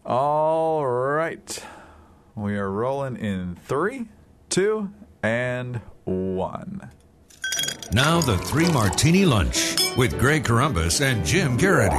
All right. We are rolling in 3, 2, and 1. Now the Three Martini Lunch with Greg Corombos and Jim Garrity.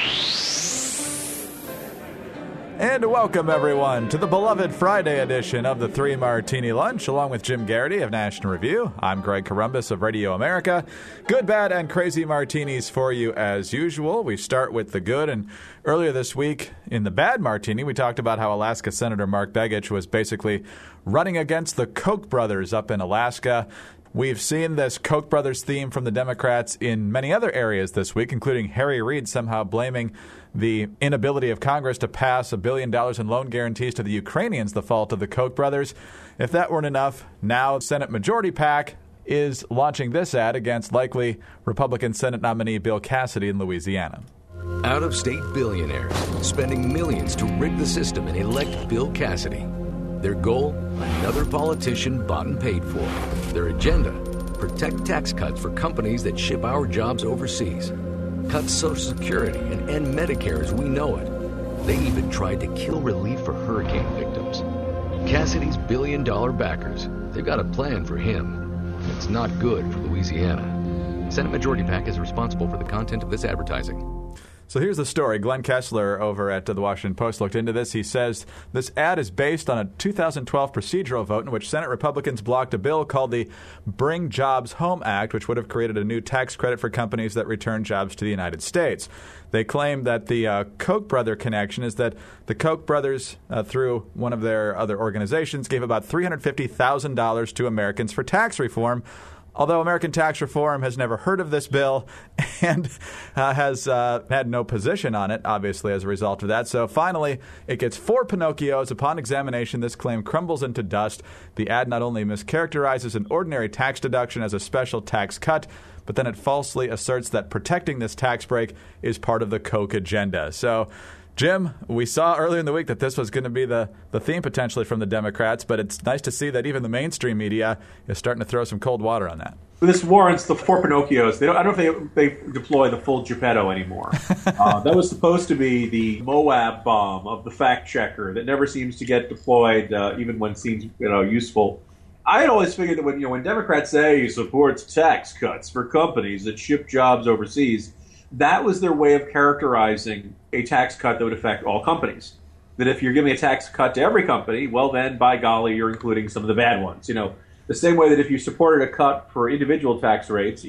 And welcome, everyone, to the beloved Friday edition of the Three Martini Lunch, along with Jim Garrity of National Review. I'm Greg Corombos of Radio America. Good, bad, and crazy martinis for you as usual. We start with the good, and earlier this week in the bad martini, we talked about how Alaska Senator Mark Begich was basically running against the Koch brothers up in Alaska. We've seen this Koch brothers theme from the Democrats in many other areas this week, including Harry Reid somehow blaming the inability of Congress to pass $1 billion in loan guarantees to the Ukrainians the fault of the Koch brothers. If that weren't enough, now Senate Majority PAC is launching this ad against likely Republican Senate nominee Bill Cassidy in Louisiana. Out-of-state billionaires spending millions to rig the system and elect Bill Cassidy. Their goal? Another politician bought and paid for. Their agenda? Protect tax cuts for companies that ship our jobs overseas. Cut Social Security and end Medicare as we know it. They even tried to kill relief for hurricane victims. Cassidy's billion-dollar backers, they've got a plan for him. It's not good for Louisiana. Senate Majority PAC is responsible for the content of this advertising. So here's the story. Glenn Kessler over at the Washington Post looked into this. He says this ad is based on a 2012 procedural vote in which Senate Republicans blocked a bill called the Bring Jobs Home Act, which would have created a new tax credit for companies that return jobs to the United States. They claim that the Koch brother connection is that the Koch brothers, through one of their other organizations, gave about $350,000 to Americans for tax reform, although American tax reform has never heard of this bill and has had no position on it, obviously, as a result of that. So finally, it gets 4 Pinocchios. Upon examination, this claim crumbles into dust. The ad not only mischaracterizes an ordinary tax deduction as a special tax cut, but then it falsely asserts that protecting this tax break is part of the Koch agenda. So, Jim, we saw earlier in the week that this was going to be the theme potentially from the Democrats, but it's nice to see that even the mainstream media is starting to throw some cold water on that. This warrants the 4 Pinocchios. I don't know if they deploy the full Geppetto anymore. That was supposed to be the Moab bomb of the fact checker that never seems to get deployed, even when it seems useful. I had always figured that when Democrats say he supports tax cuts for companies that ship jobs overseas, that was their way of characterizing a tax cut that would affect all companies. That if you're giving a tax cut to every company, well then, by golly, you're including some of the bad ones. The same way that if you supported a cut for individual tax rates,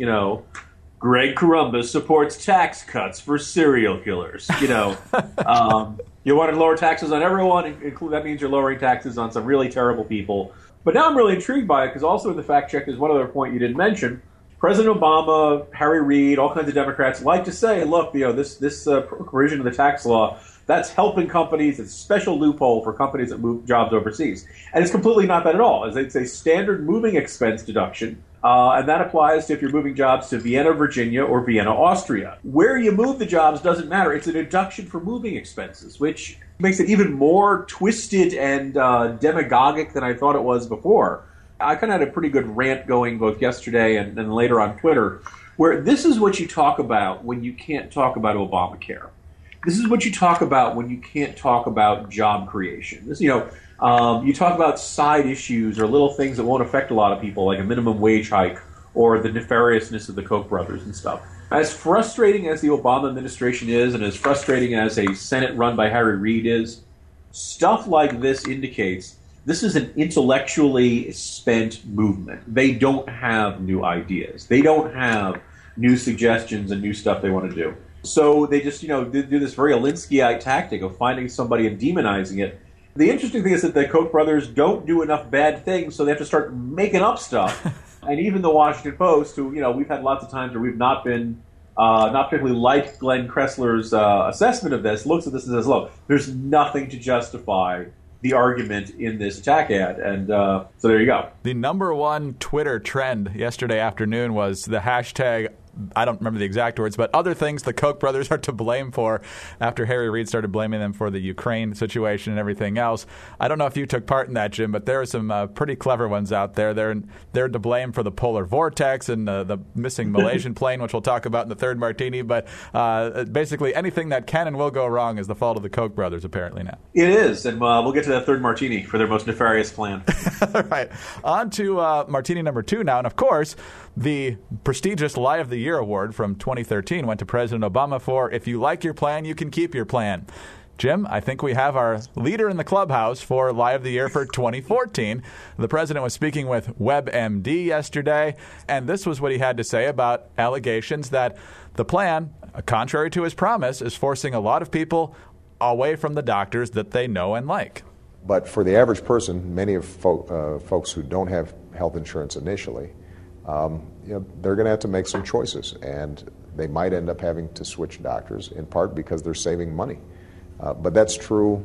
Greg Corombos supports tax cuts for serial killers. You want to lower taxes on everyone, that means you're lowering taxes on some really terrible people. But now I'm really intrigued by it because also in the fact check, there's one other point you didn't mention. President Obama, Harry Reid, all kinds of Democrats like to say, look, this provision of the tax law, that's helping companies. It's a special loophole for companies that move jobs overseas. And it's completely not that at all. It's a standard moving expense deduction, and that applies to if you're moving jobs to Vienna, Virginia, or Vienna, Austria. Where you move the jobs doesn't matter. It's a deduction for moving expenses, which makes it even more twisted and demagogic than I thought it was before. I kind of had a pretty good rant going both yesterday and then later on Twitter, where this is what you talk about when you can't talk about Obamacare. This is what you talk about when you can't talk about job creation. You talk about side issues or little things that won't affect a lot of people, like a minimum wage hike or the nefariousness of the Koch brothers and stuff. As frustrating as the Obama administration is and as frustrating as a Senate run by Harry Reid is, stuff like this indicates this is an intellectually spent movement. They don't have new ideas. They don't have new suggestions and new stuff they want to do. So they just, do this very Alinskyite tactic of finding somebody and demonizing it. The interesting thing is that the Koch brothers don't do enough bad things, so they have to start making up stuff. And even the Washington Post, who, we've had lots of times where we've not been, not particularly like Glenn Kressler's assessment of this, looks at this and says, look, there's nothing to justify the argument in this attack ad. And so there you go. The number one Twitter trend yesterday afternoon was the hashtag I don't remember the exact words, but other things the Koch brothers are to blame for after Harry Reid started blaming them for the Ukraine situation and everything else. I don't know if you took part in that, Jim, but there are some pretty clever ones out there. They're to blame for the polar vortex and the missing Malaysian plane, which we'll talk about in the third martini. But basically anything that can and will go wrong is the fault of the Koch brothers, apparently now. It is, and we'll get to that third martini for their most nefarious plan. All right. On to martini number 2 now. And, of course, the prestigious Lie of the Year award from 2013 went to President Obama for If You Like Your Plan, You Can Keep Your Plan. Jim, I think we have our leader in the clubhouse for Lie of the Year for 2014. The president was speaking with WebMD yesterday, and this was what he had to say about allegations that the plan, contrary to his promise, is forcing a lot of people away from the doctors that they know and like. But for the average person, many of folks who don't have health insurance initially, they're going to have to make some choices, and they might end up having to switch doctors, in part because they're saving money. But that's true,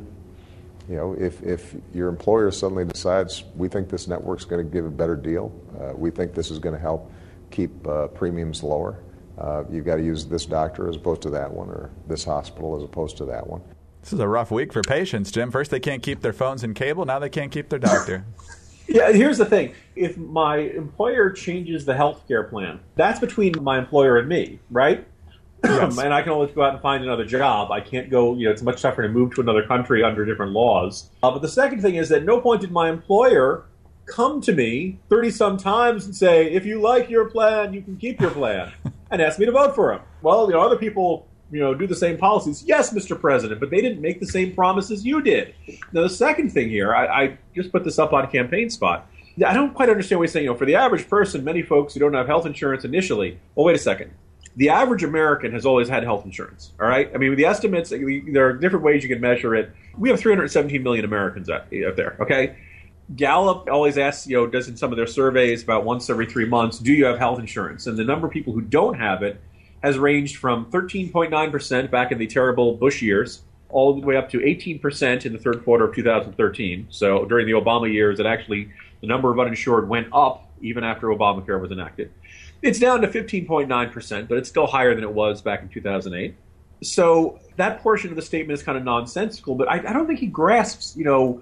if your employer suddenly decides, we think this network's going to give a better deal, we think this is going to help keep premiums lower, you've got to use this doctor as opposed to that one, or this hospital as opposed to that one. This is a rough week for patients, Jim. First they can't keep their phones and cable, now they can't keep their doctor. Yeah, here's the thing. If my employer changes the health care plan, that's between my employer and me, right? Yes. And I can always go out and find another job. I can't go, it's much tougher to move to another country under different laws. But the second thing is that at no point did my employer come to me 30-some times and say, if you like your plan, you can keep your plan, and ask me to vote for him. Well, other people, do the same policies. Yes, Mr. President, but they didn't make the same promises you did. Now, the second thing here, I just put this up on Campaign Spot. I don't quite understand what you're saying. For the average person, many folks who don't have health insurance initially, well, wait a second. The average American has always had health insurance, all right? I mean, with the estimates, there are different ways you can measure it. We have 317 million Americans out there, okay? Gallup always asks, does in some of their surveys about once every 3 months, do you have health insurance? And the number of people who don't have it has ranged from 13.9% back in the terrible Bush years, all the way up to 18% in the third quarter of 2013. So during the Obama years, the number of uninsured went up even after Obamacare was enacted. It's down to 15.9%, but it's still higher than it was back in 2008. So that portion of the statement is kind of nonsensical, but I don't think he grasps,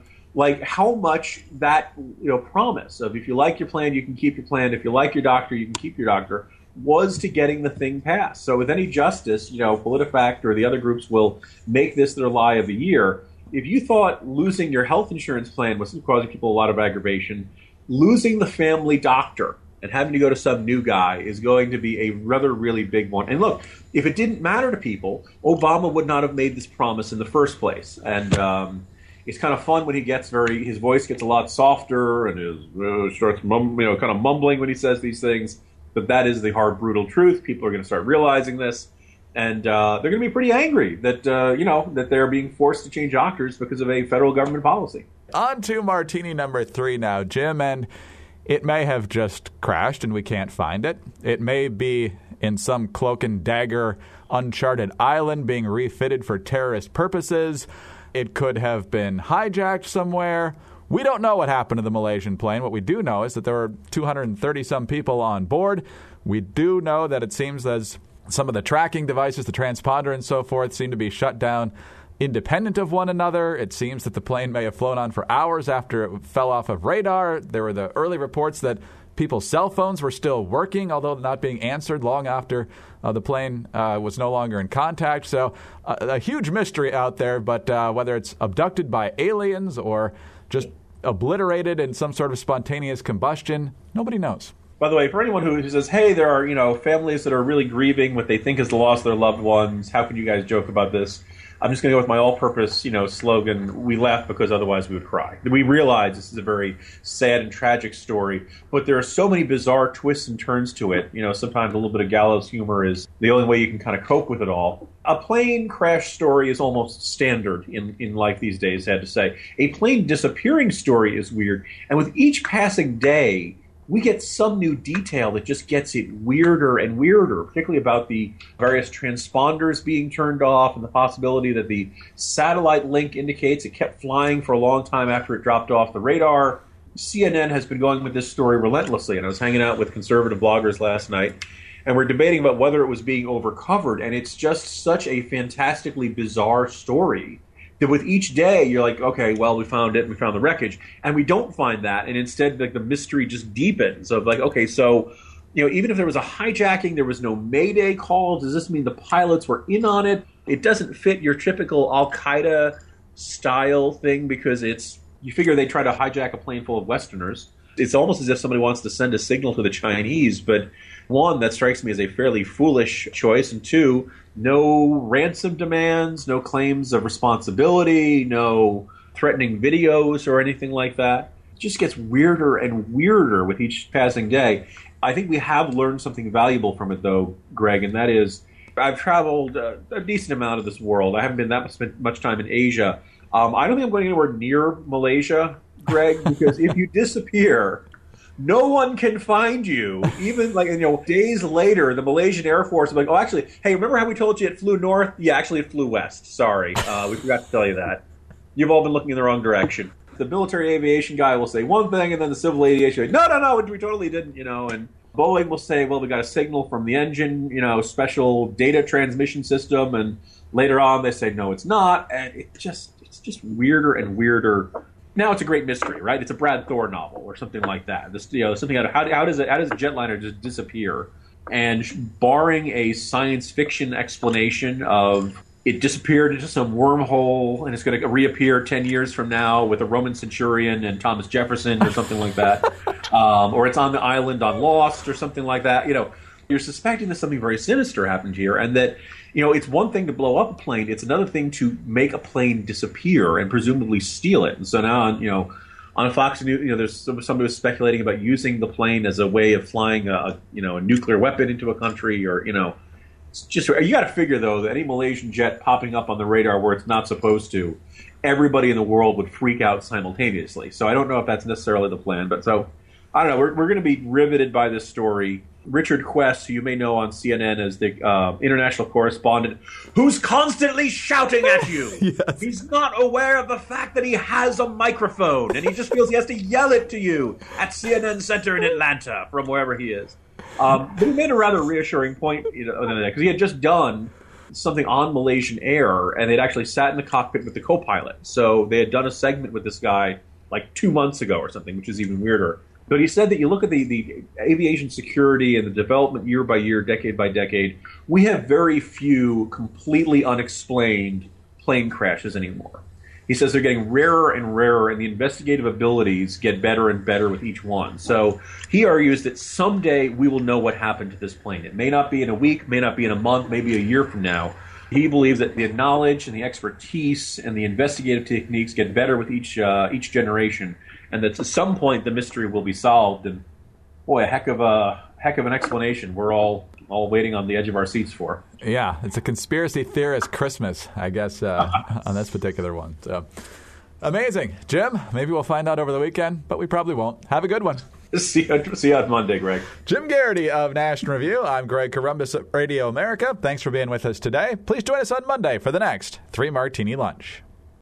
how much that, promise of if you like your plan, you can keep your plan. If you like your doctor, you can keep your doctor, was to getting the thing passed. So with any justice, PolitiFact or the other groups will make this their lie of the year. If you thought losing your health insurance plan was causing people a lot of aggravation, losing the family doctor and having to go to some new guy is going to be a rather really big one. And look, if it didn't matter to people, Obama would not have made this promise in the first place. And it's kind of fun when his voice gets a lot softer and starts kind of mumbling when he says these things. But that is the hard, brutal truth. People are going to start realizing this. And they're going to be pretty angry that, that they're being forced to change doctors because of a federal government policy. On to martini number 3 now, Jim. And it may have just crashed and we can't find it. It may be in some cloak and dagger uncharted island being refitted for terrorist purposes. It could have been hijacked somewhere. We don't know what happened to the Malaysian plane. What we do know is that there were 230-some people on board. We do know that it seems as some of the tracking devices, the transponder and so forth, seem to be shut down independent of one another. It seems that the plane may have flown on for hours after it fell off of radar. There were the early reports that people's cell phones were still working, although not being answered long after the plane was no longer in contact. So a huge mystery out there, but whether it's abducted by aliens or just obliterated in some sort of spontaneous combustion, nobody knows. By the way, for anyone who says, hey, there are families that are really grieving what they think is the loss of their loved ones, how can you guys joke about this? I'm just going to go with my all-purpose, slogan, we laugh because otherwise we would cry. We realize this is a very sad and tragic story, but there are so many bizarre twists and turns to it. Sometimes a little bit of gallows humor is the only way you can kind of cope with it all. A plane crash story is almost standard in life these days, I had to say. A plane disappearing story is weird, and with each passing day, we get some new detail that just gets it weirder and weirder, particularly about the various transponders being turned off and the possibility that the satellite link indicates it kept flying for a long time after it dropped off the radar. CNN has been going with this story relentlessly, and I was hanging out with conservative bloggers last night, and we're debating about whether it was being overcovered, and it's just such a fantastically bizarre story that with each day you're like, okay, well, we found it, we found the wreckage, and we don't find that, and instead like the mystery just deepens of like, okay, so even if there was a hijacking, there was no Mayday call. Does this mean the pilots were in on it? It doesn't fit your typical Al-Qaeda style thing because you figure they try to hijack a plane full of Westerners. It's almost as if somebody wants to send a signal to the Chinese, but one, that strikes me as a fairly foolish choice, and two, no ransom demands, no claims of responsibility, no threatening videos or anything like that. It just gets weirder and weirder with each passing day. I think we have learned something valuable from it, though, Greg, and that is I've traveled a decent amount of this world. I haven't been spent much time in Asia. I don't think I'm going anywhere near Malaysia, Greg, because if you disappear, no one can find you. Even days later, the Malaysian Air Force is like, oh, actually, hey, remember how we told you it flew north? Yeah, actually, it flew west. Sorry, we forgot to tell you that. You've all been looking in the wrong direction. The military aviation guy will say one thing, and then the civil aviation guy, no, we totally didn't, and Boeing will say, well, we got a signal from the engine, special data transmission system, and later on they say, no, it's not, and it's just weirder and weirder. Now it's a great mystery, right? It's a Brad Thor novel or something like that. Something how does a jetliner just disappear? And barring a science fiction explanation of it disappeared into some wormhole and it's going to reappear 10 years from now with a Roman centurion and Thomas Jefferson or something like that. Or it's on the island on Lost or something like that. You're suspecting that something very sinister happened here and that, it's one thing to blow up a plane. It's another thing to make a plane disappear and presumably steal it. And so now, on Fox News, there's somebody was speculating about using the plane as a way of flying a nuclear weapon into a country or, It's just, you got to figure, though, that any Malaysian jet popping up on the radar where it's not supposed to, everybody in the world would freak out simultaneously. So I don't know if that's necessarily the plan. But so, I don't know. We're going to be riveted by this story. Richard Quest, who you may know on CNN as the international correspondent, who's constantly shouting at you. Yes. He's not aware of the fact that he has a microphone, and he just feels he has to yell it to you at CNN Center in Atlanta from wherever he is. But he made a rather reassuring point, because he had just done something on Malaysian Air, and they'd actually sat in the cockpit with the co-pilot. So they had done a segment with this guy like 2 months ago or something, which is even weirder. But he said that you look at the aviation security and the development year by year, decade by decade, we have very few completely unexplained plane crashes anymore. He says they're getting rarer and rarer, and the investigative abilities get better and better with each one. So he argues that someday we will know what happened to this plane. It may not be in a week, may not be in a month, maybe a year from now. He believes that the knowledge and the expertise and the investigative techniques get better with each generation, and that at some point the mystery will be solved. And boy, a heck of an explanation. We're all waiting on the edge of our seats for. Yeah, it's a conspiracy theorist Christmas, I guess, on this particular one. So amazing. Jim, maybe we'll find out over the weekend, but we probably won't. Have a good one. See you on Monday, Greg. Jim Garrity of National Review. I'm Greg Corombos at Radio America. Thanks for being with us today. Please join us on Monday for the next 3 Martini Lunch.